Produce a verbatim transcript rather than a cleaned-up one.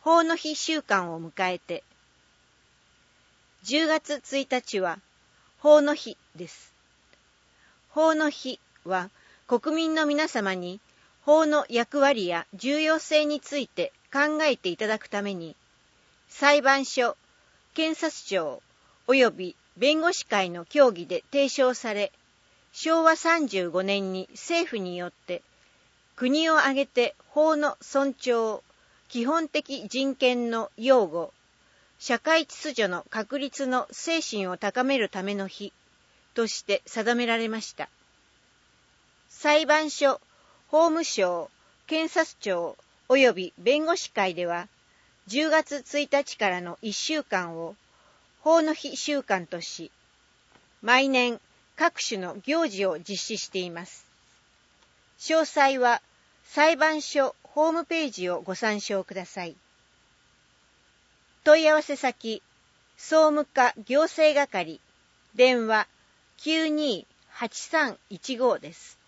法の日週間を迎えて、じゅうがつついたちは法の日です。法の日は国民の皆様に法の役割や重要性について考えていただくために、裁判所、検察庁および弁護士会の協議で提唱され、しょうわさんじゅうごねんに政府によって国を挙げて法の尊重、基本的人権の擁護、社会秩序の確立の精神を高めるための日として定められました。裁判所、法務省、検察庁および弁護士会では、じゅうがつついたちからのいっしゅうかんを法の日週間とし、毎年各種の行事を実施しています。詳細は裁判所ホームページをご参照ください。問い合わせ先、総務課行政係、電話 きゅうにーはちさんいちご です。